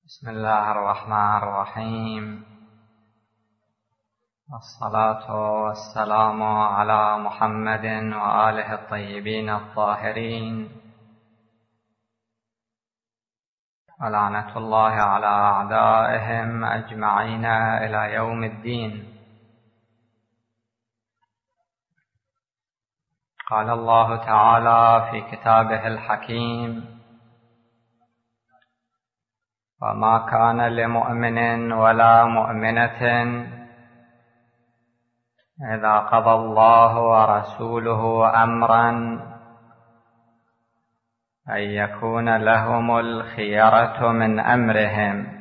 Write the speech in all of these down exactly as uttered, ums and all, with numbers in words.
بسم الله الرحمن الرحيم، والصلاة والسلام على محمد وآله الطيبين الطاهرين، ولعنة الله على أعدائهم أجمعين إلى يوم الدين. قال الله تعالى في كتابه الحكيم: وما كان لمؤمن ولا مؤمنة إذا قضى الله ورسوله أمرا أن يكون لهم الخيرة من أمرهم،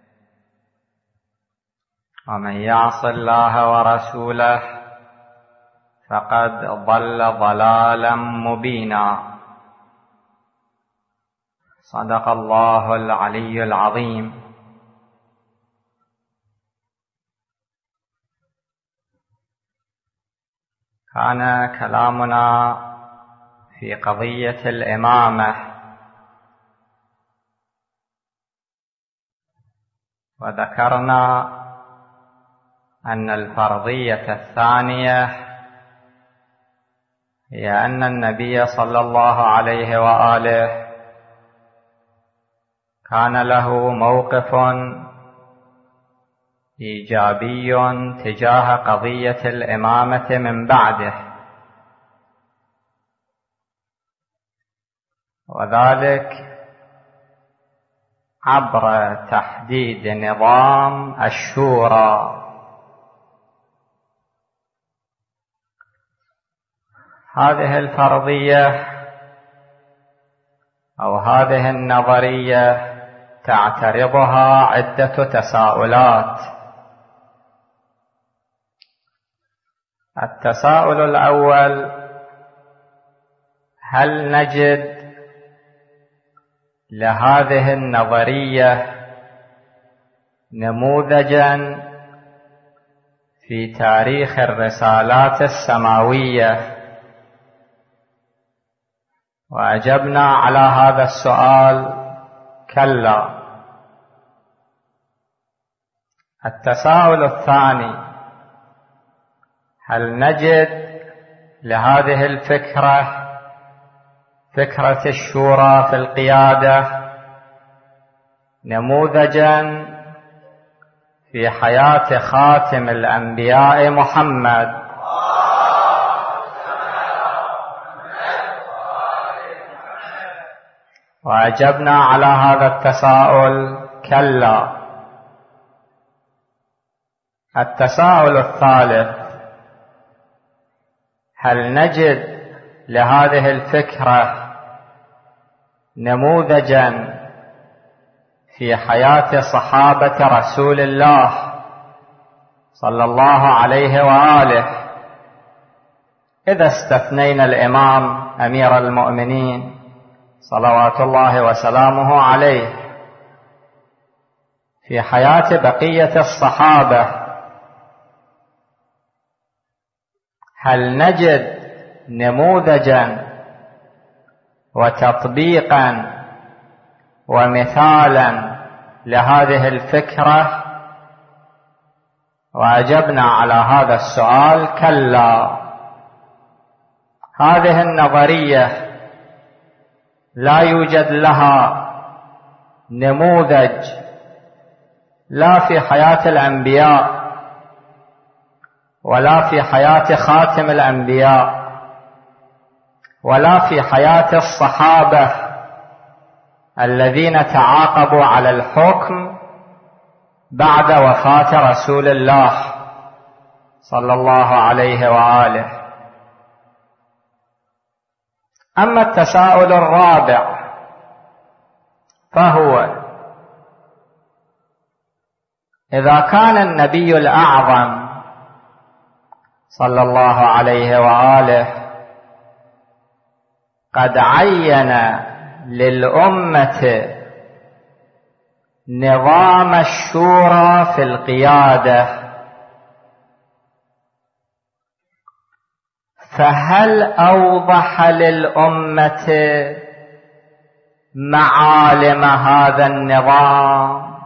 ومن يعص الله ورسوله فقد ضل ضلالا مبينا. صدق الله العلي العظيم. كان كلامنا في قضية الإمامة، وذكرنا أن الفرضية الثانية هي أن النبي صلى الله عليه وآله كان له موقف إيجابي تجاه قضية الإمامة من بعده، وذلك عبر تحديد نظام الشورى. هذه الفرضية أو هذه النظرية تعترضها عدة تساؤلات. التساؤل الأول: هل نجد لهذه النظرية نموذجا في تاريخ الرسالات السماوية؟ وأجبنا على هذا السؤال: كلا. التساؤل الثاني: هل نجد لهذه الفكرة، فكرة الشورى في القيادة، نموذجا في حياة خاتم الأنبياء محمد؟ وأجبنا على هذا التساؤل: كلا. التساؤل الثالث: هل نجد لهذه الفكرة نموذجا في حياة صحابة رسول الله صلى الله عليه وآله، إذا استثنينا الإمام أمير المؤمنين صلوات الله وسلامه عليه، في حياة بقية الصحابة هل نجد نموذجا وتطبيقا ومثالا لهذه الفكرة؟ وأجبنا على هذا السؤال: كلا. هذه النظرية لا يوجد لها نموذج لا في حياة الأنبياء ولا في حياة خاتم الأنبياء ولا في حياة الصحابة الذين تعاقبوا على الحكم بعد وفاة رسول الله صلى الله عليه وآله. أما التساؤل الرابع فهو: إذا كان النبي الأعظم صلى الله عليه وآله قد عين للأمة نظام الشورى في القيادة، فهل أوضح للأمة معالم هذا النظام؟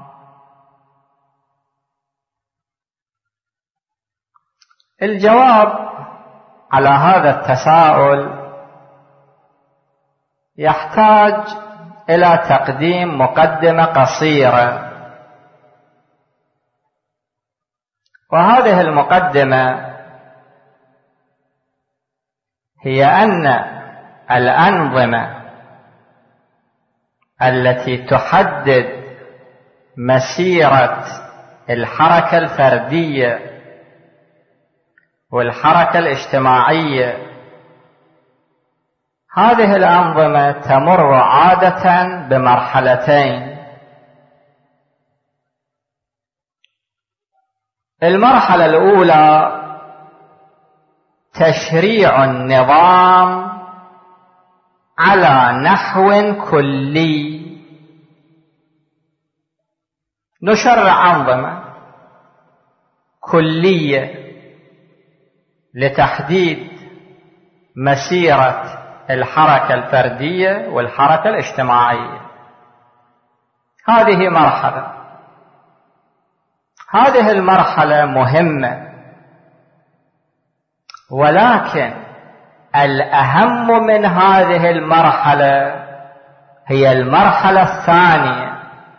الجواب على هذا التساؤل يحتاج إلى تقديم مقدمة قصيرة، وهذه المقدمة هي أن الأنظمة التي تحدد مسيرة الحركة الفردية والحركة الاجتماعية، هذه الأنظمة تمر عادة بمرحلتين. المرحلة الأولى تشريع النظام على نحو كلي، نشرع أنظمة كلية لتحديد مسيرة الحركة الفردية والحركة الاجتماعية. هذه مرحلة، هذه المرحلة مهمة، ولكن الأهم من هذه المرحلة هي المرحلة الثانية،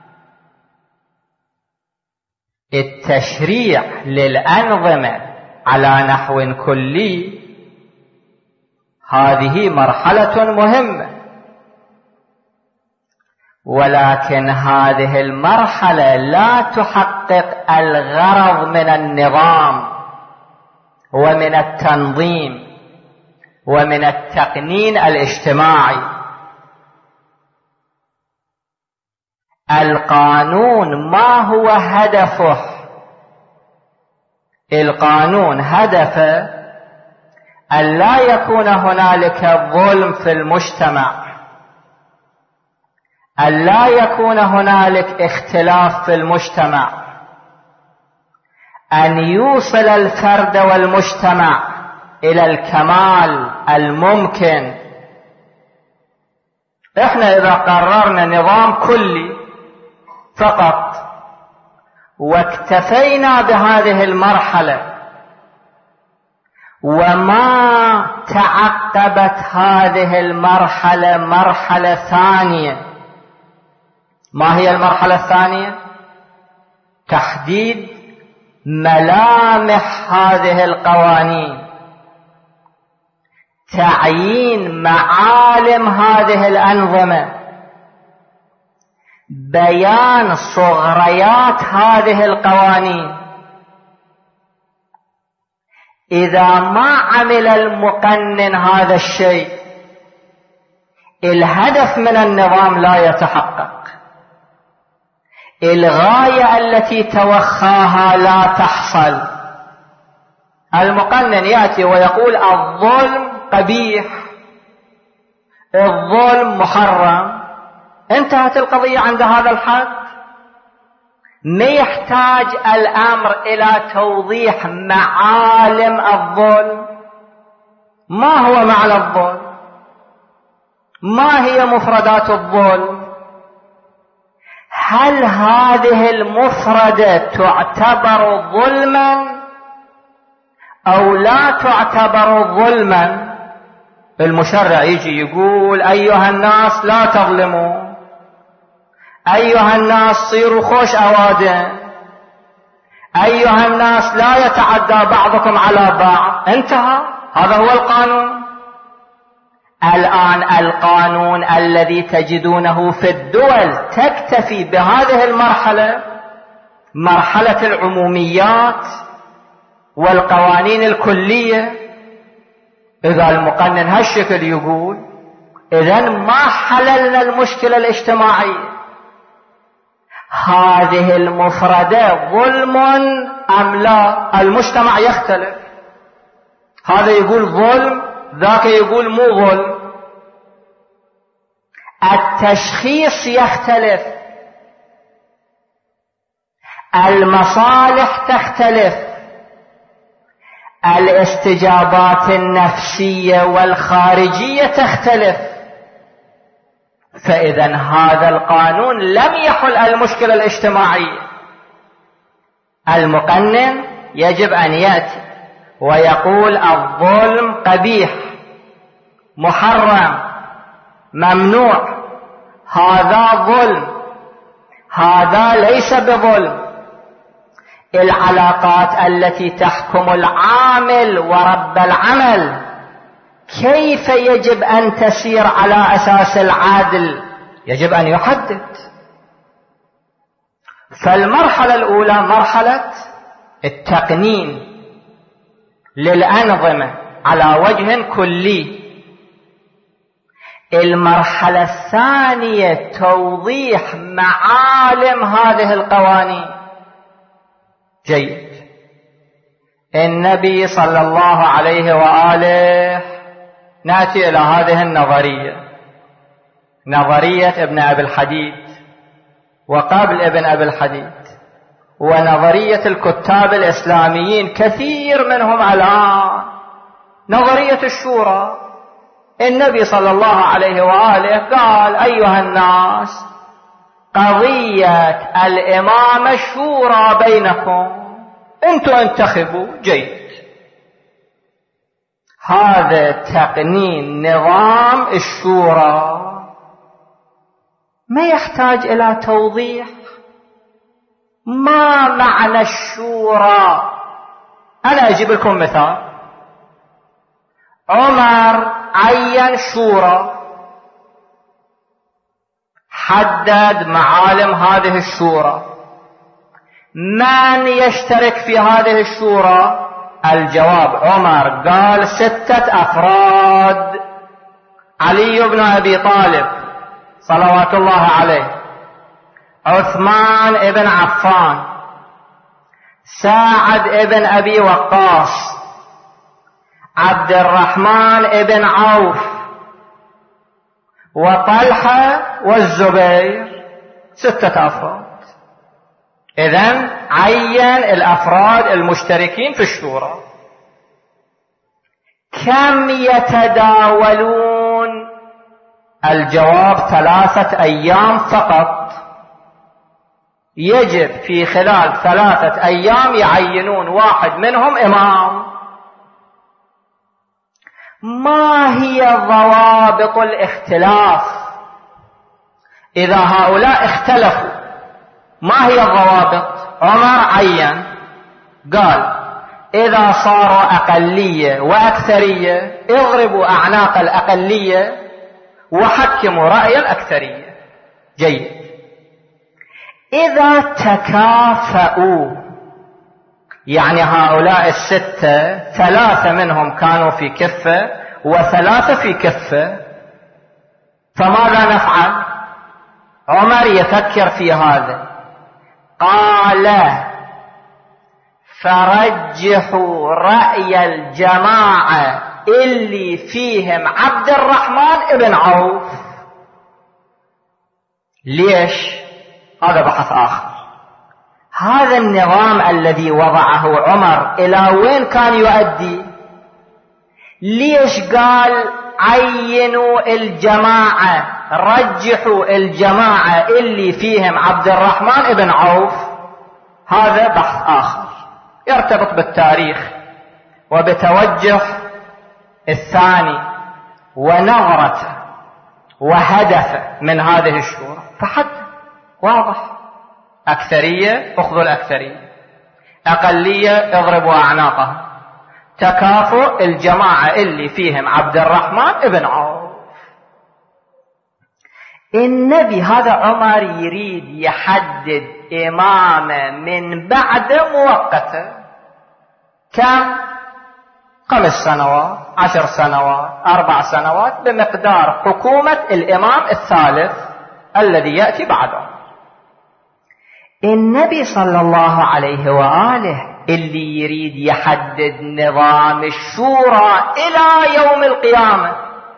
التشريع للأنظمة على نحو كلي. هذه مرحلة مهمة، ولكن هذه المرحلة لا تحقق الغرض من النظام ومن التنظيم ومن التقنين الاجتماعي. القانون ما هو هدفه؟ القانون هدفه أن لا يكون هنالك ظلم في المجتمع، أن لا يكون هنالك اختلاف في المجتمع، أن يوصل الفرد والمجتمع إلى الكمال الممكن. إحنا إذا قررنا نظام كلي فقط واكتفينا بهذه المرحلة وما تعقبت هذه المرحلة مرحلة ثانية، ما هي المرحلة الثانية؟ تحديد ملامح هذه القوانين، تعيين معالم هذه الأنظمة، بيان صغريات هذه القوانين. إذا ما عمل المقنن هذا الشيء، الهدف من النظام لا يتحقق، الغاية التي توخاها لا تحصل. المقنن يأتي ويقول الظلم قبيح، الظلم محرم، انتهت القضية عند هذا الحد. ما يحتاج الأمر إلى توضيح معالم الظلم. ما هو معنى الظلم؟ ما هي مفردات الظلم؟ هل هذه المفردة تعتبر ظلما أو لا تعتبر ظلما؟ المشرع يجي يقول أيها الناس لا تظلموا، أيها الناس صيروا خوش أوادم، أيها الناس لا يتعدى بعضكم على بعض، انتهى، هذا هو القانون. الآن القانون الذي تجدونه في الدول تكتفي بهذه المرحلة، مرحلة العموميات والقوانين الكلية. إذا المقنن هالشكل يقول إذن ما حللنا المشكلة الاجتماعية. هذه المفردة ظلم أم لا؟ المجتمع يختلف، هذا يقول ظلم، ذاك يقول مو ظلم. التشخيص يختلف، المصالح تختلف، الاستجابات النفسية والخارجية تختلف. فإذا هذا القانون لم يحل المشكلة الاجتماعية. المقنن يجب أن يأتي ويقول الظلم قبيح محرم ممنوع، هذا ظلم، هذا ليس بظلم. العلاقات التي تحكم العامل ورب العمل كيف يجب أن تسير على أساس العدل؟ يجب أن يحدد. فالمرحلة الأولى مرحلة التقنين للأنظمة على وجه كلي. المرحلة الثانية توضيح معالم هذه القوانين. جيد. النبي صلى الله عليه وآله، نأتي إلى هذه النظرية، نظرية ابن أبي الحديد وقبل ابن أبي الحديد، ونظرية الكتاب الإسلاميين كثير منهم الآن، نظرية الشورى. النبي صلى الله عليه وآله قال أيها الناس قضية الإمامة شورى بينكم، انتوا انتخبوا. جيد. هذا تقنين نظام الشورى ما يحتاج إلى توضيح. ما معنى الشورى؟ أنا أجيب لكم مثال. عمر عين شورى، حدد معالم هذه الشورى. من يشترك في هذه الشورى؟ الجواب عمر قال ستة أفراد: علي بن أبي طالب صلوات الله عليه، عثمان بن عفان، سعد بن أبي وقاص، عبد الرحمن بن عوف، وطلحة والزبير. ستة أفراد. إذن عين الأفراد المشتركين في الشورى. كم يتداولون؟ الجواب ثلاثة أيام فقط. يجب في خلال ثلاثة أيام يعينون واحد منهم إمام. ما هي ضوابط الاختلاف؟ إذا هؤلاء اختلفوا ما هي الضوابط؟ عمر عين قال إذا صاروا أقلية وأكثرية اضربوا أعناق الأقلية وحكموا رأي الأكثرية. جيد. إذا تكافؤوا، يعني هؤلاء الستة ثلاثة منهم كانوا في كفة وثلاثة في كفة، فماذا نفعل؟ عمر يفكر في هذا. قال فرجحوا رأي الجماعة اللي فيهم عبد الرحمن بن عوف. ليش؟ هذا بحث آخر. هذا النظام الذي وضعه عمر إلى وين كان يؤدي؟ ليش قال عينوا الجماعة، رجحوا الجماعة اللي فيهم عبد الرحمن بن عوف؟ هذا بحث آخر يرتبط بالتاريخ وبتوجه الثاني ونظرته وهدفه من هذه الشورى. فحد واضح: أكثرية اخذوا الأكثرية، أقلية اضربوا أعناقها، تكافؤ الجماعة اللي فيهم عبد الرحمن بن عوف. النبي هذا عمر يريد يحدد إمامة من بعد مؤقتة. كم؟ خمس سنوات، عشر سنوات، أربع سنوات، بمقدار حكومة الإمام الثالث الذي يأتي بعده. النبي صلى الله عليه وآله اللي يريد يحدد نظام الشورى إلى يوم القيامة،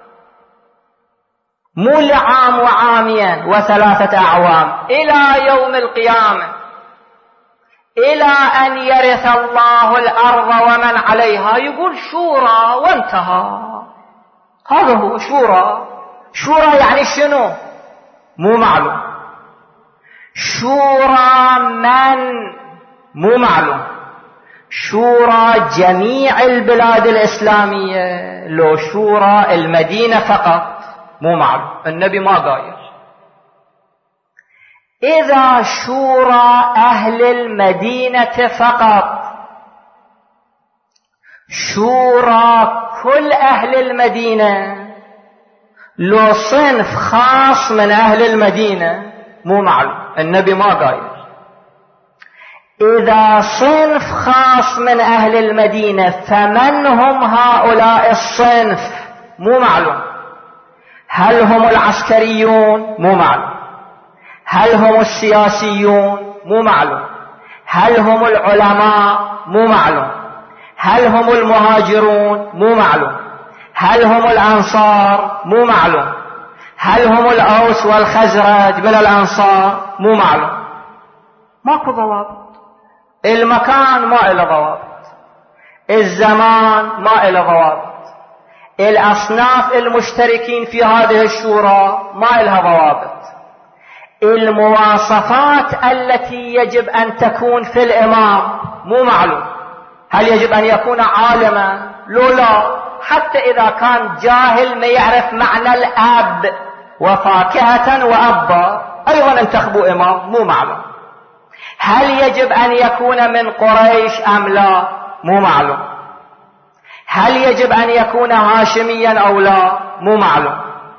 مو لعام وعامين وثلاثة أعوام، إلى يوم القيامة، إلى أن يرث الله الأرض ومن عليها. يقول شورى وانتهى. هذا هو شورى. شورى يعني شنو؟ مو معلوم. شورى من؟ مو معلوم. شورى جميع البلاد الإسلامية لو شورى المدينة فقط؟ مو معلوم، النبي ما قايل. إذا شورى أهل المدينة فقط، شورى كل أهل المدينة لو صنف خاص من أهل المدينة؟ مو معلوم، النبي ما قايل. إذا صنف خاص من أهل المدينة فمن هم هؤلاء الصنف؟ مو معلوم. هل هم العسكريون؟ مو معلوم. هل هم السياسيون؟ مو معلوم. هل هم العلماء؟ مو معلوم. هل هم المهاجرون؟ مو معلوم. هل هم الأنصار؟ مو معلوم. هل هم الأوس والخزرج من الأنصار؟ مو معلوم. ماكو ضوابط. المكان ما إله ضوابط، الزمان ما إله ضوابط، الأصناف المشتركين في هذه الشورى ما إلها ضوابط، المواصفات التي يجب أن تكون في الإمام مو معلوم. هل يجب أن يكون عالما؟ لو لا، حتى إذا كان جاهل ما يعرف معنى الأب وفاكهة وأبا أيضا انتخبوا إمام، مو معلوم. هل يجب أن يكون من قريش أم لا؟ مو معلوم. هل يجب أن يكون هاشميا أو لا؟ مو معلوم.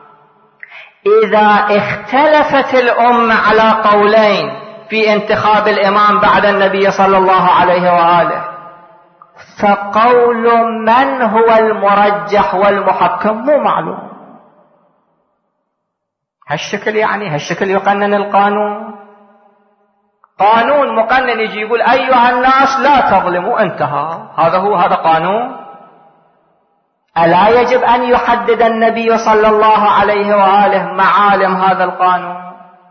إذا اختلفت الأمة على قولين في انتخاب الإمام بعد النبي صلى الله عليه وآله، فقول من هو المرجح والمحكم؟ مو معلوم. هالشكل يعني هالشكل يقنن القانون؟ قانون مقنن يجي يقول أيها الناس لا تظلموا، انتهى، هذا هو، هذا قانون. ألا يجب أن يحدد النبي صلى الله عليه وآله معالم هذا القانون؟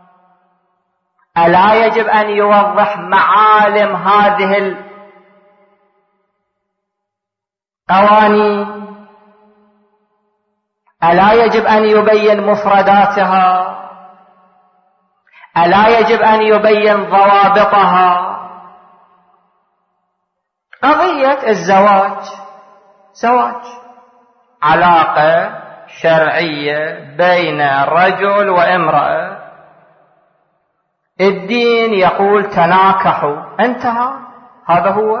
ألا يجب أن يوضح معالم هذه القوانين؟ ألا يجب أن يبين مفرداتها؟ ألا يجب أن يبين ضوابطها؟ قضية الزواج زواج، علاقة شرعية بين رجل وامرأة، الدين يقول تناكحوا، انتهى، هذا هو.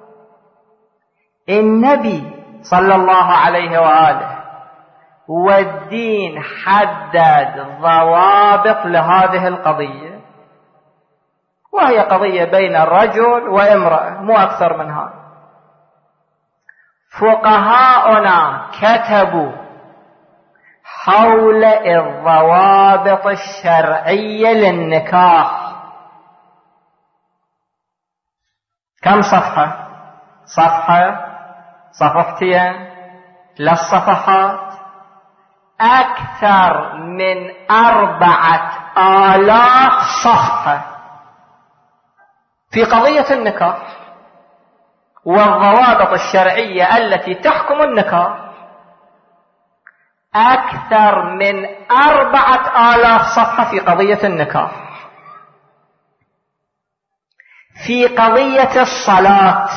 النبي صلى الله عليه وآله والدين حدد ضوابط لهذه القضية، وهي قضية بين الرجل وامرأة، مو أكثر من هذا. فقهاؤنا كتبوا حول الضوابط الشرعية للنكاح. كم صفحة؟ صفحة، صفحتين، ثلاث صفحات، أكثر من أربعة آلاف صفحة في قضية النكاح والضوابط الشرعية التي تحكم النكاح. أكثر من أربعة آلاف صفحة في قضية النكاح. في قضية الصلاة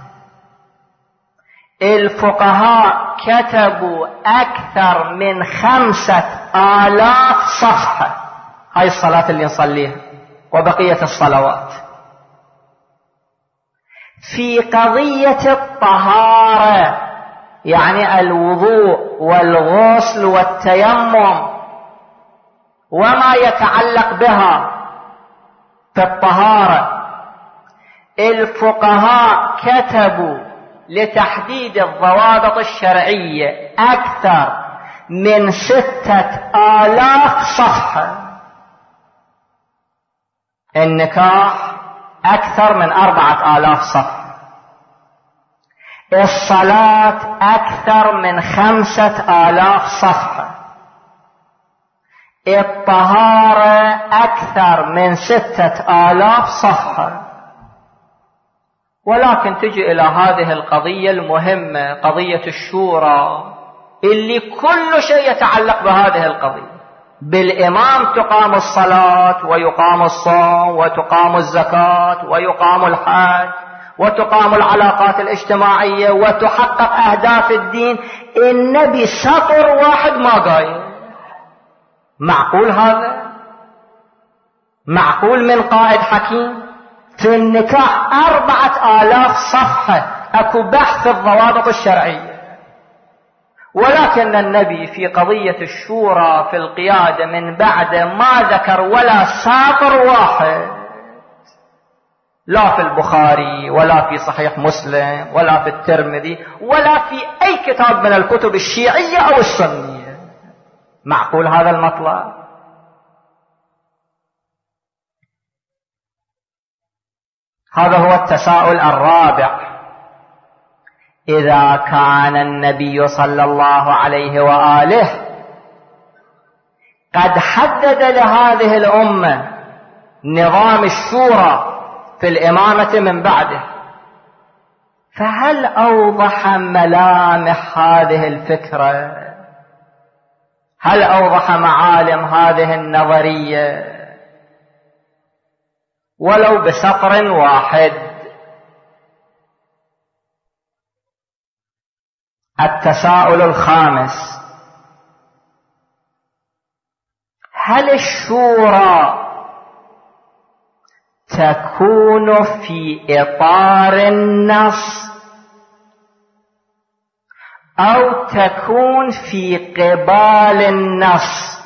الفقهاء كتبوا أكثر من خمسة آلاف صفحة، هاي الصلاة اللي نصليها وبقية الصلوات. في قضية الطهارة، يعني الوضوء والغسل والتيمم وما يتعلق بها في الطهارة، الفقهاء كتبوا لتحديد الضوابط الشرعية أكثر من ستة آلاف صفحة. النكاح أكثر من أربعة آلاف صفحة. الصلاة أكثر من خمسة آلاف صفحة. الطهارة أكثر من ستة آلاف صفحة. ولكن تجي إلى هذه القضية المهمة، قضية الشورى، اللي كل شيء يتعلق بهذه القضية، بالإمام تقام الصلاة ويقام الصوم وتقام الزكاة ويقام الحج وتقام العلاقات الاجتماعية وتحقق أهداف الدين. النبي سطر واحد ما قايل. معقول هذا؟ معقول من قائد حكيم؟ في النكاح أربعة آلاف صفحة أكو بحث الضوابط الشرعية، ولكن النبي في قضية الشورى في القيادة من بعد ما ذكر ولا ساطر واحد، لا في البخاري ولا في صحيح مسلم ولا في الترمذي ولا في أي كتاب من الكتب الشيعية أو السنية. معقول هذا المطلب؟ هذا هو التساؤل الرابع. إذا كان النبي صلى الله عليه وآله قد حدد لهذه الأمة نظام الشورى في الإمامة من بعده، فهل أوضح ملامح هذه الفكرة؟ هل أوضح معالم هذه النظرية ولو بسطر واحد؟ التساؤل الخامس: هل الشورى تكون في إطار النص أو تكون في قبال النص؟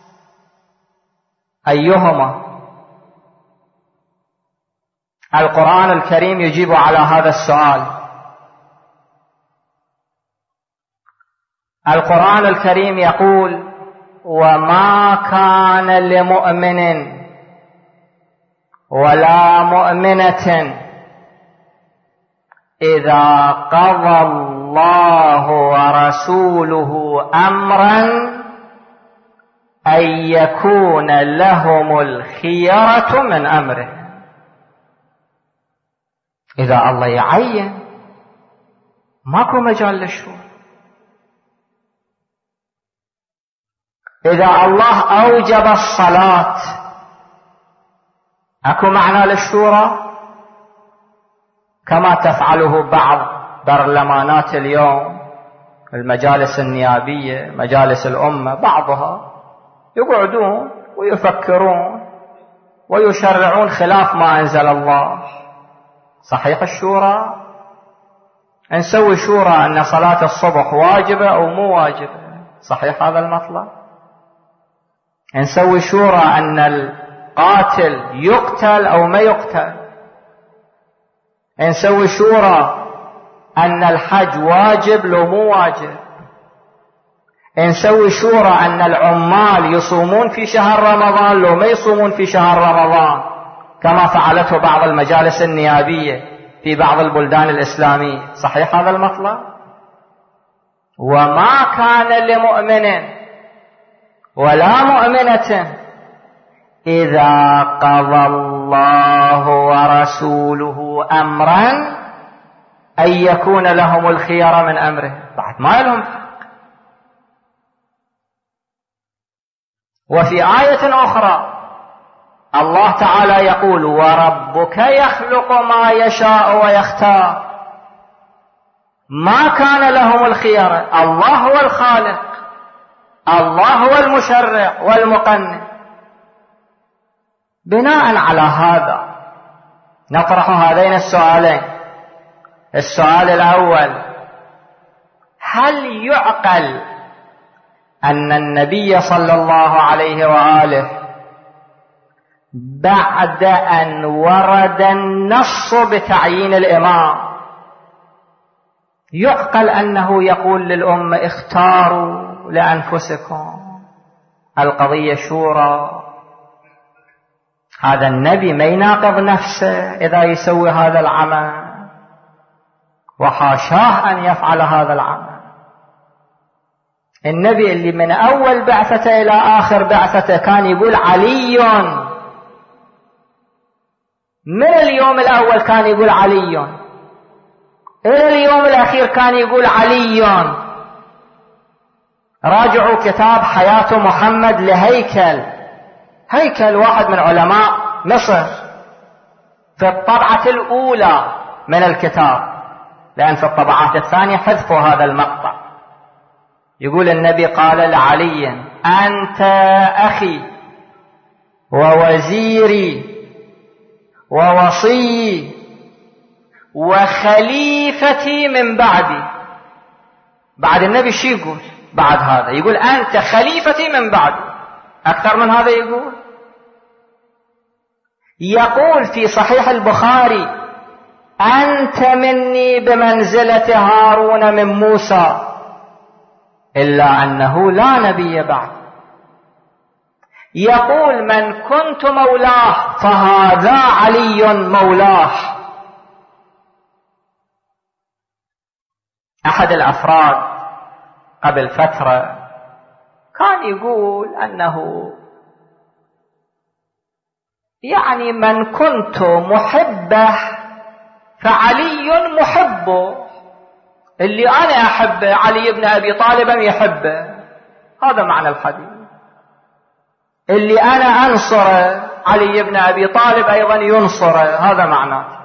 أيهما؟ القرآن الكريم يجيب على هذا السؤال. القرآن الكريم يقول: وما كان لمؤمن ولا مؤمنة إذا قضى الله ورسوله أمرا أن يكون لهم الخيرة من أمره. إذا الله يعين ماكو مجال للشورى. إذا الله أوجب الصلاة أكو معنى للشورى كما تفعله بعض برلمانات اليوم، المجالس النيابية، مجالس الأمة، بعضها يقعدون ويفكرون ويشرعون خلاف ما أنزل الله. صحيح الشورى؟ نسوي شورى أن صلاة الصبح واجبة أو مو واجبة. صحيح هذا المطلب؟ نسوي شورى أن القاتل يقتل أو ما يقتل. نسوي شورى أن الحج واجب لو مو واجب. نسوي شورى أن العمال يصومون في شهر رمضان لو ما يصومون في شهر رمضان، كما فعلته بعض المجالس النيابية في بعض البلدان الإسلامية. صحيح هذا المطلب؟ وما كان لمؤمن ولا مؤمنة إذا قضى الله ورسوله أمرا أن يكون لهم الخيار من أمره. بعد ما لهم حق. وفي آية أخرى الله تعالى يقول: وربك يخلق ما يشاء ويختار. ما كان لهم الخيار. الله هو الخالق، الله هو المشرع والمقنن. بناء على هذا نطرح هذين السؤالين. السؤال الأول: هل يعقل أن النبي صلى الله عليه وآله بعد أن ورد النص بتعيين الإمام يعقل أنه يقول للأمة: اختاروا لأنفسكم، القضية شورى؟ هذا النبي ما يناقض نفسه إذا يسوي هذا العمل، وحاشاه أن يفعل هذا العمل. النبي اللي من أول بعثته إلى آخر بعثته كان يقول علي، من اليوم الأول كان يقول علي إلى اليوم الأخير كان يقول علي. راجعوا كتاب حياة محمد لهيكل، هيكل واحد من علماء مصر، في الطبعة الأولى من الكتاب، لأن في الطبعات الثانية حذفوا هذا المقطع. يقول النبي قال لعلي: أنت أخي ووزيري ووصي وخليفتي من بعدي. بعد النبي شو يقول بعد هذا؟ يقول أنت خليفتي من بعدي. أكثر من هذا يقول؟ يقول في صحيح البخاري: أنت مني بمنزلة هارون من موسى، إلا أنه لا نبي بعد. يقول: من كنت مولاه فهذا علي مولاه. أحد الأفراد قبل فترة كان يقول أنه يعني من كنت محبه فعلي محبه، اللي أنا أحبه علي بن أبي طالب يحبه، هذا معنى الحديث. اللي أنا أنصره علي بن أبي طالب أيضا ينصره، هذا معناه.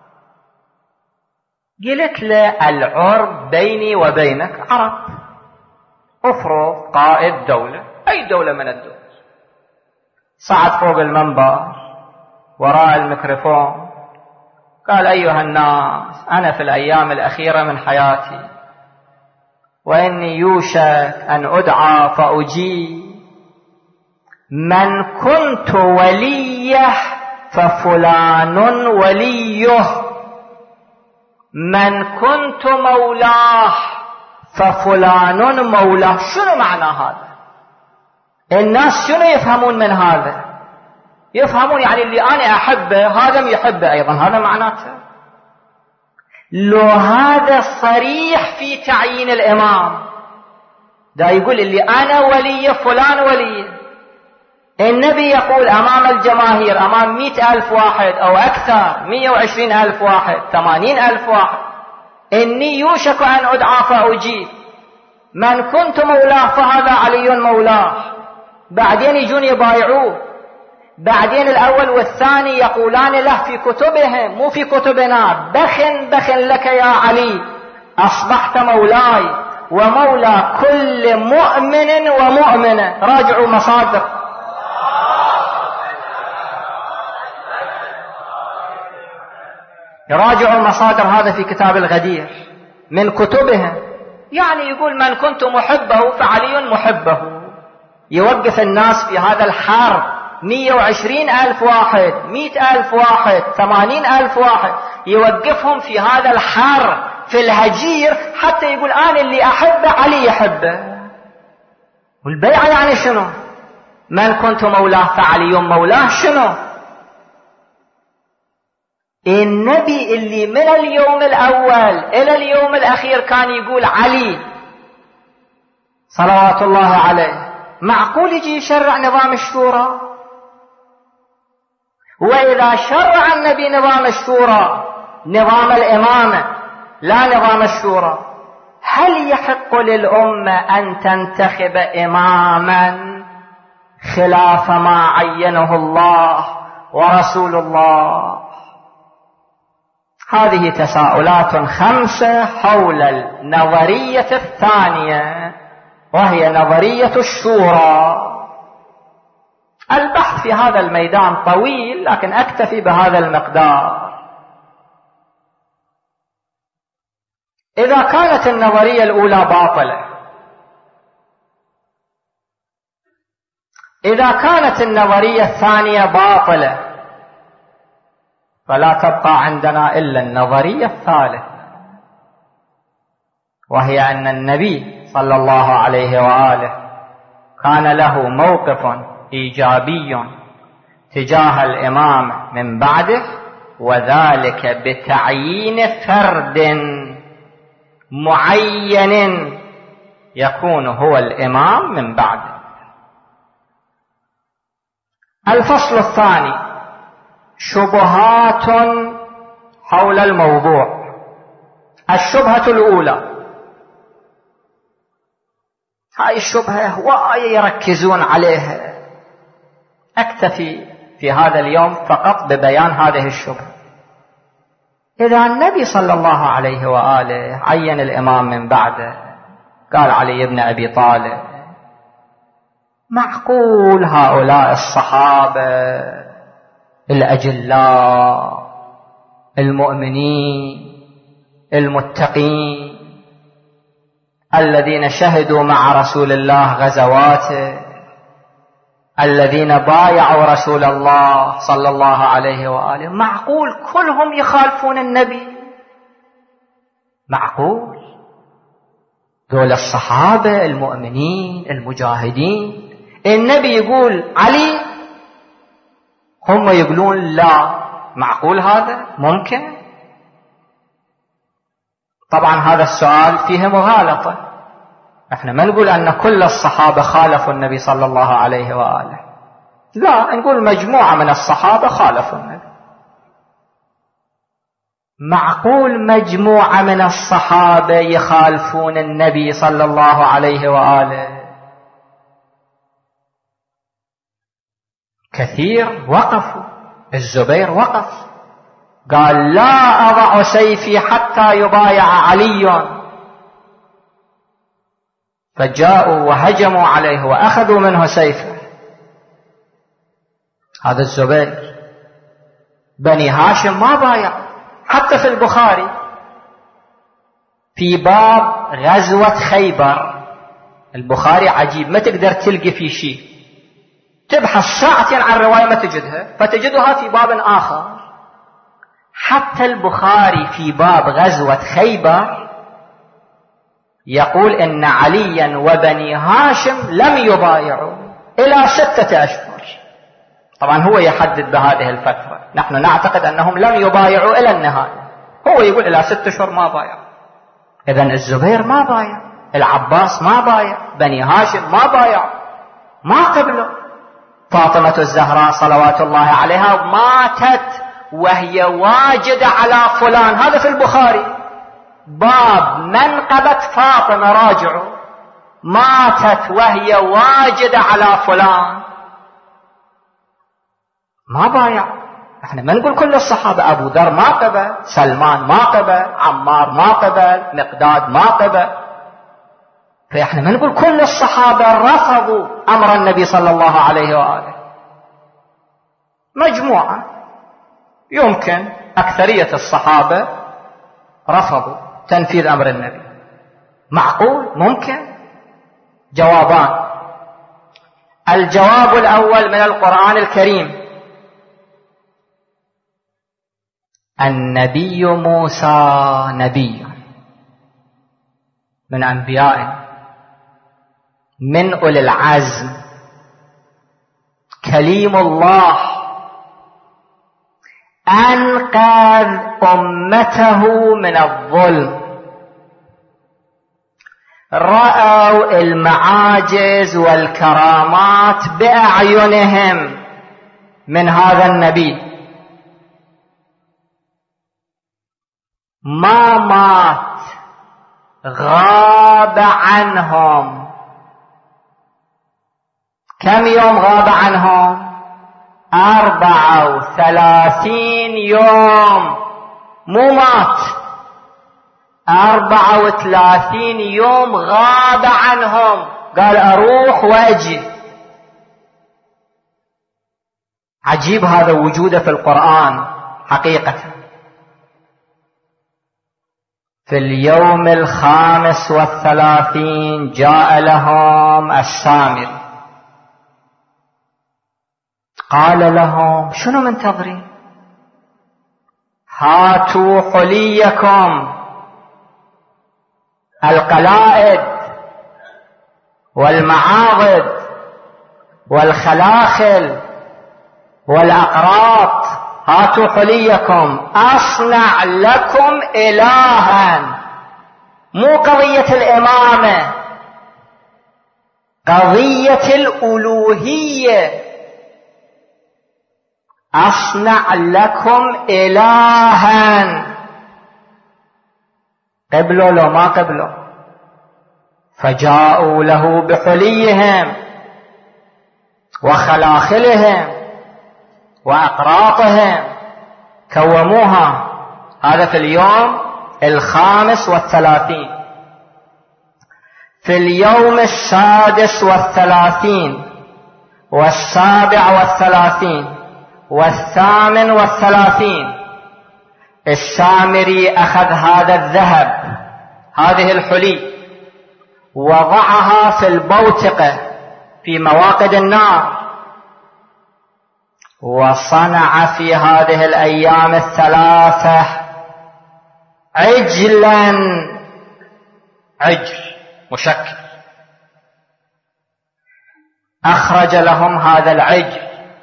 قلت له: العرب بيني وبينك عرب، افرض قائد دولة، أي دولة من الدول، صعد فوق المنبر وراء الميكروفون قال: أيها الناس، أنا في الأيام الأخيرة من حياتي وإني يوشك أن أدعى فأجيب، من كنت وليه ففلان وليه، من كنت مولاه ففلان مولاه. شنو معنى هذا؟ الناس شنو يفهمون من هذا؟ يفهمون يعني اللي أنا أحبه هذا يحبه أيضا، هذا معناته. لو هذا صريح في تعيين الإمام، دا يقول اللي أنا ولي فلان ولي. النبي يقول أمام الجماهير، أمام مئة ألف واحد أو أكثر، مئة وعشرين ألف واحد، ثمانين ألف واحد: إني يوشك أن أدعى فأجيب، من كنت مولاه فهذا علي مولاه. بعدين يجون يبايعوه، بعدين الأول والثاني يقولان له في كتبهم مو في كتبنا: بخن بخن لك يا علي، أصبحت مولاي ومولى كل مؤمن ومؤمنة. راجعوا مصادر، راجعوا مصادر هذا في كتاب الغدير من كتبهم. يعني يقول من كنت محبه فعلي محبه. يوقف الناس في هذا الحرب، مئة وعشرين ألف واحد، مئة ألف واحد، ثمانين ألف واحد، يوقفهم في هذا الحرب في الهجير حتى يقول أنا اللي أحبه علي يحبه. والبيعة يعني شنو؟ من كنت مولاه فعلي مولاه. شنو؟ النبي اللي من اليوم الأول إلى اليوم الأخير كان يقول علي صلوات الله عليه، معقول يجي يشرع نظام الشورى؟ وإذا شرع النبي نظام الشورى، نظام الإمامة لا نظام الشورى، هل يحق للأمة أن تنتخب إماما خلاف ما عينه الله ورسول الله؟ هذه تساؤلات خمسة حول النظرية الثانية، وهي نظرية الشورى. البحث في هذا الميدان طويل، لكن أكتفي بهذا المقدار. إذا كانت النظرية الأولى باطلة، إذا كانت النظرية الثانية باطلة، فلا تبقى عندنا إلا النظرية الثالثة، وهي أن النبي صلى الله عليه وآله كان له موقف إيجابي تجاه الإمام من بعده، وذلك بتعيين فرد معين يكون هو الإمام من بعده. الفصل الثاني: شبهات حول الموضوع. الشبهة الأولى: هاي الشبهة هواية يركزون عليها. أكتفي في هذا اليوم فقط ببيان هذه الشبهة. إذا النبي صلى الله عليه وآله عين الإمام من بعده، قال علي بن أبي طالب، معقول هؤلاء الصحابة الأجلاء المؤمنين المتقين الذين شهدوا مع رسول الله غزواته، الذين بايعوا رسول الله صلى الله عليه وآله، معقول كلهم يخالفون النبي؟ معقول؟ دول الصحابة المؤمنين المجاهدين، النبي يقول علي، هم يقولون لا. معقول هذا؟ ممكن؟ طبعا هذا السؤال فيه مغالطة. احنا ما نقول ان كل الصحابة خالفوا النبي صلى الله عليه وآله، لا، نقول مجموعة من الصحابة خالفوا النبي. معقول مجموعة من الصحابة يخالفون النبي صلى الله عليه وآله؟ كثير وقفوا. الزبير وقف قال لا أضع سيفي حتى يبايع علي، فجاءوا وهجموا عليه وأخذوا منه سيفه. هذا الزبير. بني هاشم ما بايع. حتى في البخاري في باب غزوة خيبر، البخاري عجيب، ما تقدر تلقي فيه شيء، تبحث ساعتين عن رواية ما تجدها، فتجدها في باب آخر. حتى البخاري في باب غزوة خيبر يقول إن عليا وبني هاشم لم يبايعوا إلى ستة أشهر. طبعا هو يحدد بهذه الفترة، نحن نعتقد أنهم لم يبايعوا إلى النهاية، هو يقول إلى ستة أشهر ما بايع. إذن الزبير ما بايع، العباس ما بايع، بني هاشم ما بايع، ما قبلوا. فاطمة الزهراء صلوات الله عليها ماتت وهي واجدة على فلان، هذا في البخاري باب منقبة فاطمة، راجعوا، ماتت وهي واجدة على فلان، ما بايع. احنا ما نقول كل الصحابة، ابو ذر ما قبل، سلمان ما قبل، عمار ما قبل، مقداد ما قبل. فاحنا ما نقول كل الصحابة رفضوا امر النبي صلى الله عليه وآله، مجموعة يمكن أكثرية الصحابة رفضوا تنفيذ أمر النبي. معقول؟ ممكن؟ جوابان. الجواب الأول من القرآن الكريم: النبي موسى نبي من أنبيائه، من أولي العزم، كليم الله، أنقذ أمته من الظلم. رأوا المعاجز والكرامات بأعينهم من هذا النبي، ما مات، غاب عنهم. كم يوم غاب عنهم؟ أربعة وثلاثين يوم، مو مات، أربعة وثلاثين يوم غاب عنهم، قال أروح وأجي. عجيب هذا وجوده في القرآن حقيقة. في اليوم الخامس والثلاثين جاء لهم السامري، قال لهم: شنو منتظرين؟ هاتوا حليكم، القلائد والمعاضد والخلاخل والأقراط، هاتوا حليكم أصنع لكم إلها. مو قضية الإمامة، قضية الألوهية. أصنع لكم إلها. قبلوا لو ما قبلوا؟ فجاءوا له بحليهم وخلاخلهم وأقراطهم كوموها. هذا في اليوم الخامس والثلاثين. في اليوم السادس والثلاثين والسابع والثلاثين والثامن والثلاثين السامري أخذ هذا الذهب، هذه الحلي، وضعها في البوتقة في مواقد النار، وصنع في هذه الأيام الثلاثة عجلا، عجل مشكل، أخرج لهم هذا العجل.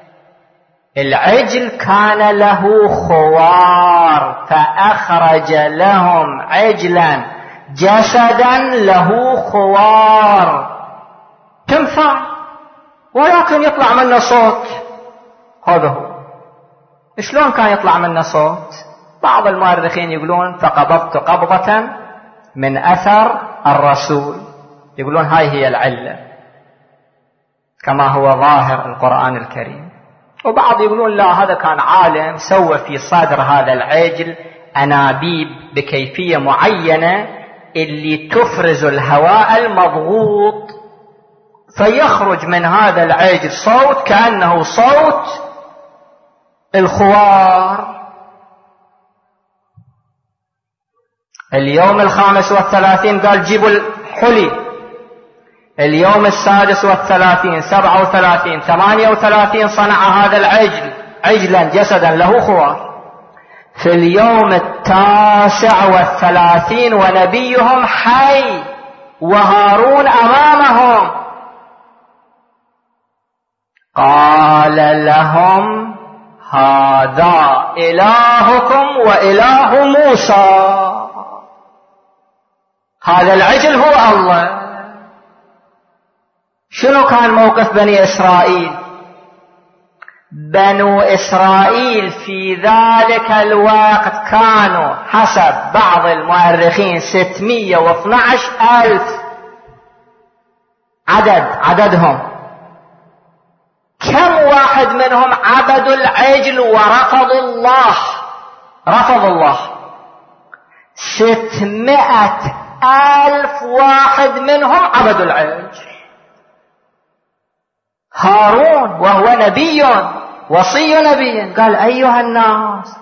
العجل كان له خوار، فأخرج لهم عجلا جسدا له خوار، تمثال، ولكن يطلع منه صوت. هذا هو. شلون كان يطلع منه صوت؟ بعض المؤرخين يقولون فقبضت قبضة من أثر الرسول، يقولون هاي هي العلة كما هو ظاهر القرآن الكريم. وبعض يقولون لا، هذا كان عالم سوى في صدر هذا العجل أنابيب بكيفية معينة اللي تفرز الهواء المضغوط، فيخرج من هذا العجل صوت كأنه صوت الخوار. اليوم الخامس والثلاثين قال جيبوا الحلي. اليوم السادس والثلاثين، سبعة وثلاثين، ثمانية وثلاثين صنع هذا العجل عجلا جسدا له خوار. في اليوم التاسع والثلاثين ونبيهم حي وهارون أمامهم، قال لهم هذا إلهكم وإله موسى. هذا العجل هو الله. شنو كان موقف بني إسرائيل؟ بنو إسرائيل في ذلك الوقت كانوا حسب بعض المؤرخين ستمائة واثني عشر ألف عدد عددهم. كم واحد منهم عبدوا العجل ورفضوا الله؟ رفضوا الله ستمائة ألف واحد منهم عبدوا العجل. هارون وهو نبي وصي نبي قال أيها الناس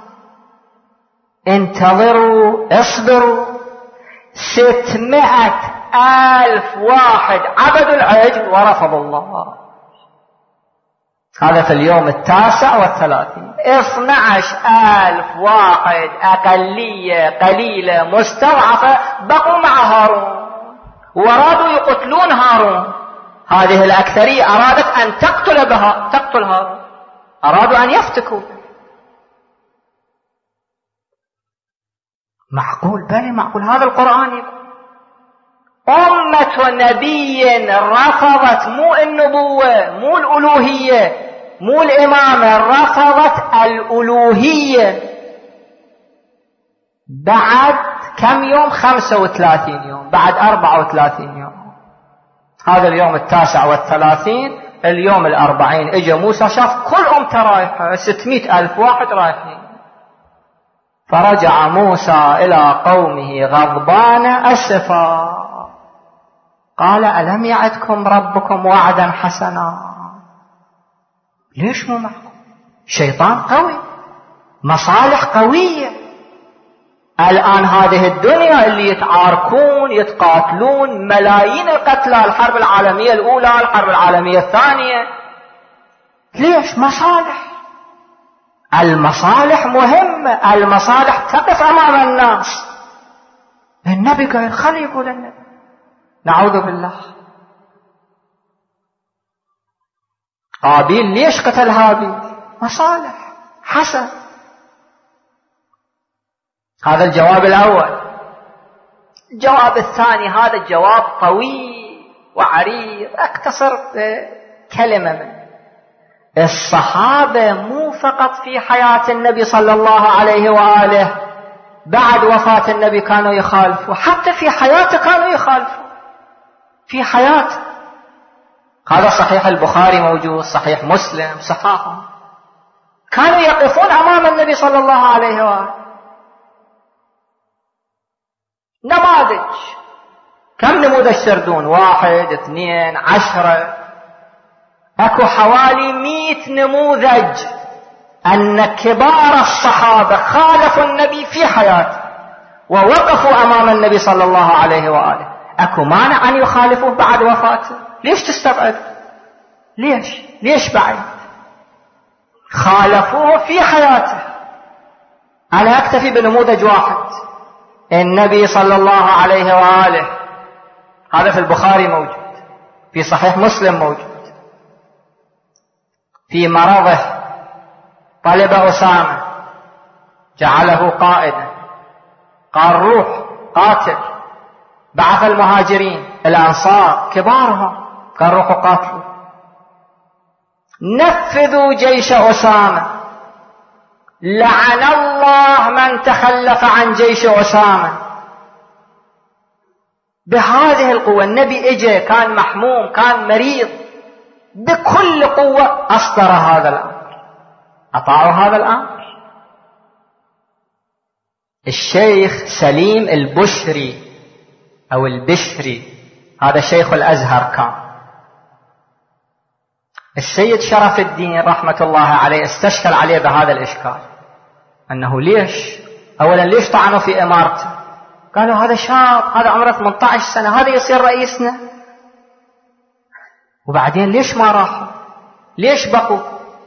انتظروا اصبروا. ستمائة ألف واحد عبدوا العجل ورفضوا الله. هذا في اليوم التاسع والثلاثين. اثنى عشر ألف واحد أقلية قليلة مستضعفة بقوا مع هارون وارادوا يقتلون هارون. هذه الأكثرية أرادت أن تقتل بها تقتل هارون، أرادوا أن يفتكوا. معقول؟ بلى معقول. هذا القرآن يقول أمة نبي رفضت مو النبوة مو الألوهية مو الإمامة، رفضت الألوهية بعد كم يوم؟ خمسة وثلاثين يوم، بعد أربعة وثلاثين يوم. هذا اليوم التاسع والثلاثين. اليوم الأربعين اجى موسى شاف كل أمته رايحة، ستمائة ألف واحد رايحين. فرجع موسى إلى قومه غضبان أسفا، قال ألم يعدكم ربكم وعدا حسنا؟ ليش مو معكم؟ شيطان قوي، مصالح قوية. الآن هذه الدنيا اللي يتعاركون يتقاتلون، ملايين القتلى، الحرب العالمية الأولى الحرب العالمية الثانية، ليش؟ مصالح. المصالح مهمة، المصالح تقف أمام الناس. النبي قال خلي يقول النبي، نعوذ بالله. قابيل ليش قتل هابيل؟ مصالح، حسد. هذا الجواب الأول. الجواب الثاني، هذا الجواب طويل وعريض، أقتصر بكلمة منه. الصحابة مو فقط في حياة النبي صلى الله عليه وآله، بعد وفاة النبي كانوا يخالفوا، حتى في حياته كانوا يخالفوا. في حياته. هذا صحيح البخاري موجود، صحيح مسلم، صحاحة. كانوا يقفون أمام النبي صلى الله عليه وآله. نماذج، كم نموذج تردون؟ واحد، اثنين، عشرة، اكو حوالي مئة نموذج أن كبار الصحابة خالفوا النبي في حياته ووقفوا أمام النبي صلى الله عليه وآله. اكو مانع أن يخالفوه بعد وفاته؟ ليش تستبعد؟ ليش؟ ليش بعد؟ خالفوه في حياته. أنا أكتفي بنموذج واحد، النبي صلى الله عليه وآله. هذا في البخاري موجود، في صحيح مسلم موجود. في مرضه طلب أسامة، جعله قائدا، قال روح قاتل. بعث المهاجرين الأنصار كبارهم، قال روحوا قاتلوا. نفذوا جيش أسامة. لعن الله من تخلف عن جيش أسامة. بهذه القوة النبي اجى، كان محموم، كان مريض، بكل قوة أصدر هذا الأمر. أطاعوا هذا الأمر. الشيخ سليم البشري أو البشري، هذا شيخ الأزهر كان. السيد شرف الدين رحمة الله عليه استشكل عليه بهذا الإشكال، أنه ليش أولا ليش طعنوا في إمارته؟ قالوا هذا شاب، هذا عمره ثمانية عشر سنة، هذا يصير رئيسنا. وبعدين ليش ما راحوا؟ ليش بقوا؟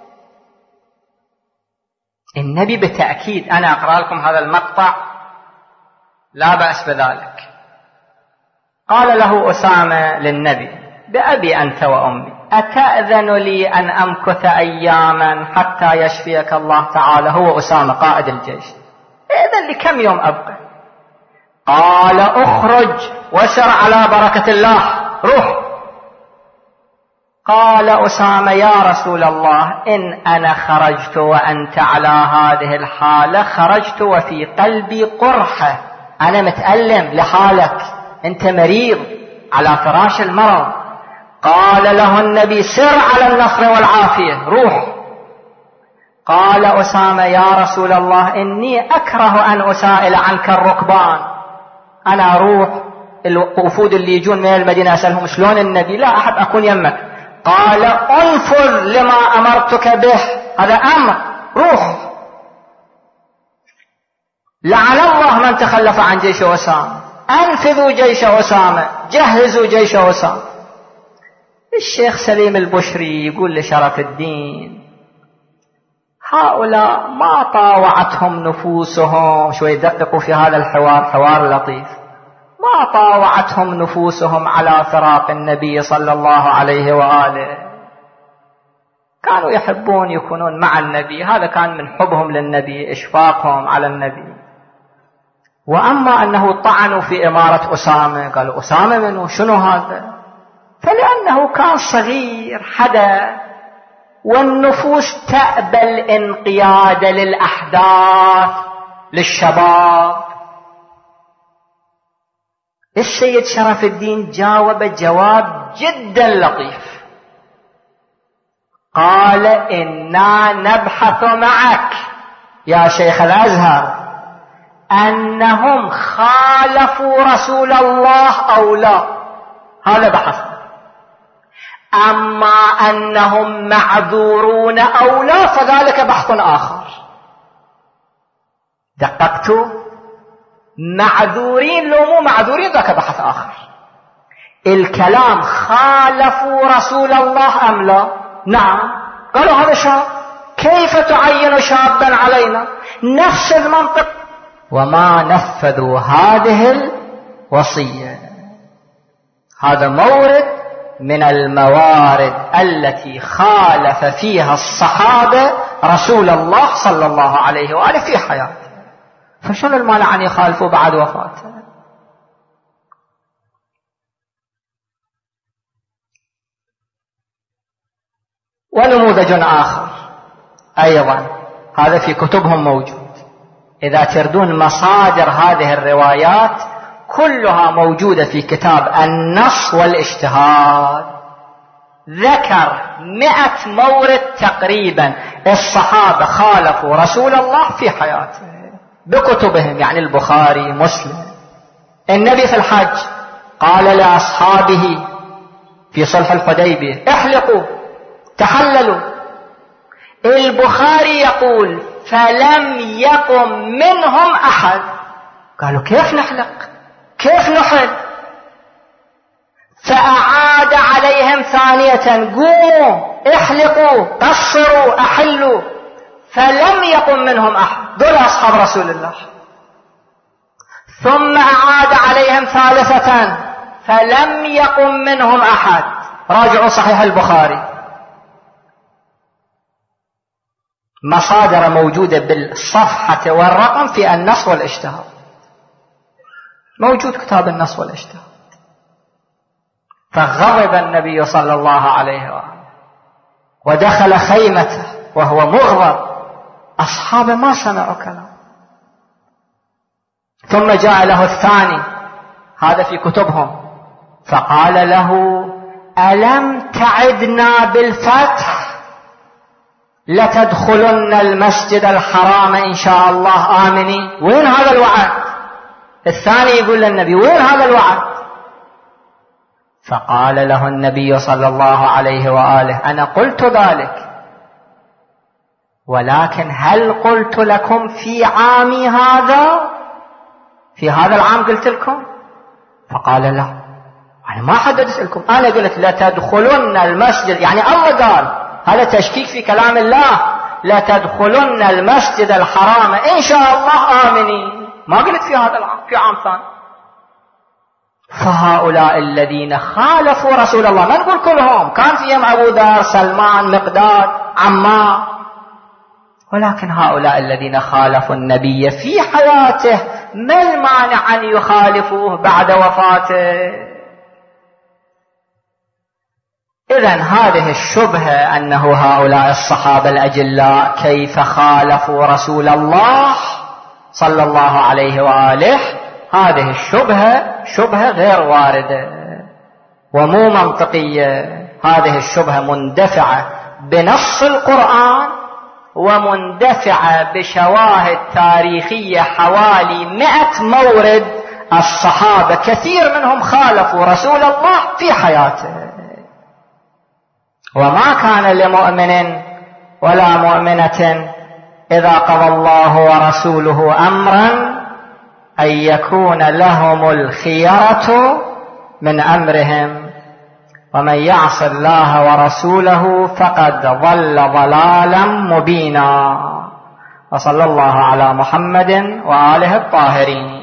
النبي بتأكيد، أنا أقرأ لكم هذا المقطع لا بأس بذلك. قال له أسامة للنبي: بأبي أنت وأمي أتأذن لي أن أمكث أياما حتى يشفيك الله تعالى؟ هو أسامة قائد الجيش. إذن لكم يوم أبقى؟ قال: أخرج وسر على بركة الله، روح. قال أسامة: يا رسول الله، إن أنا خرجت وأنت على هذه الحالة خرجت وفي قلبي قرحة، أنا متألم لحالك، أنت مريض على فراش المرض. قال له النبي: سر على النصر والعافية، روح. قال أسامة: يا رسول الله، إني أكره أن أسائل عنك الركبان، أنا أروح الوفود اللي يجون من المدينة أسألهم شلون النبي، لا أحب أكون يمك. قال: انفذ لما أمرتك به، هذا أمر، روح. لعن الله من تخلف عن جيش أسامة. أنفذوا جيش أسامة، جهزوا جيش أسامة. الشيخ سليم البشري يقول لشرف الدين: هؤلاء ما طاوعتهم نفوسهم، شوي دققوا في هذا الحوار، حوار لطيف، ما طاوعتهم نفوسهم على فراق النبي صلى الله عليه وآله. كانوا يحبون يكونون مع النبي، هذا كان من حبهم للنبي، إشفاقهم على النبي. وأما أنه طعنوا في إمارة أسامة، قالوا أسامة منه، شنو هذا؟ فلأنه كان صغير حدا، والنفوس تأبى الانقياد للأحداث للشباب. السيد شرف الدين جاوب جواب جدا لطيف، قال: إنا نبحث معك يا شيخ الأزهر أنهم خالفوا رسول الله أو لا، هذا بحث. أما أنهم معذورون أو لا فذلك بحث آخر. دققتوا؟ معذورين لو مو معذورين ذاك بحث آخر. الكلام خالفوا رسول الله أم لا؟ نعم. قالوا هذا شاب، كيف تعين شابا علينا؟ نفس المنطق. وما نفذوا هذه الوصية. هذا مورد من الموارد التي خالف فيها الصحابة رسول الله صلى الله عليه وآله في حياته، فشنو المانع أن يخالفوا بعد وفاته؟ ونموذج آخر أيضا، هذا في كتبهم موجود، إذا تردون مصادر هذه الروايات كلها موجودة في كتاب النص والاجتهاد. ذكر مئة مورد تقريبا الصحابة خالفوا رسول الله في حياته بكتبهم، يعني البخاري مسلم. النبي في الحج قال لأصحابه في صلح الحديبية احلقوا تحللوا. البخاري يقول فلم يقم منهم أحد. قالوا كيف نحلق كيف نحل؟ فأعاد عليهم ثانية قوموا احلقوا قصروا أحلوا. فلم يقم منهم أحد، دول أصحاب رسول الله. ثم أعاد عليهم ثالثة فلم يقم منهم أحد. راجعوا صحيح البخاري، مصادر موجودة بالصفحة والرقم في النص والاجتهاد، موجود كتاب النص والاجتهاد. فغضب النبي صلى الله عليه وآله ودخل خيمته وهو مغضب. أصحابه ما سمعوا كلام. ثم جاء له الثاني، هذا في كتبهم، فقال له ألم تعدنا بالفتح لتدخلن المسجد الحرام إن شاء الله آمنين؟ وين هذا الوعد؟ الثاني يقول للنبي وين هذا الوعد؟ فقال له النبي صلى الله عليه وآله أنا قلت ذلك، ولكن هل قلت لكم في عامي هذا؟ في هذا العام قلت لكم؟ فقال لا، أنا ما حدد لكم، أنا قلت لتدخلن المسجد، يعني الله قال، هذا تشكيك في كلام الله، لتدخلن المسجد الحرام إن شاء الله آمنين. ما قلت في هذا العام، في عام ثاني. فهؤلاء الذين خالفوا رسول الله، ما نقول كلهم، كان فيهم أبو ذر سلمان مقداد عمار، ولكن هؤلاء الذين خالفوا النبي في حياته ما المانع أن يخالفوه بعد وفاته؟ إذن هذه الشبهة أنه هؤلاء الصحابة الأجلاء كيف خالفوا رسول الله صلى الله عليه وآله، هذه الشبهة شبهة غير واردة ومو منطقية. هذه الشبهة مندفعة بنص القرآن ومندفعة بشواهد تاريخية، حوالي مئة مورد الصحابة كثير منهم خالفوا رسول الله في حياته. وما كان لمؤمن ولا مؤمنة إذا قضى الله ورسوله أمرا أن يكون لهم الخيرة من أمرهم، ومن يعص الله ورسوله فقد ضل ضلالا مبينا. وصلى الله على محمد وآله الطاهرين.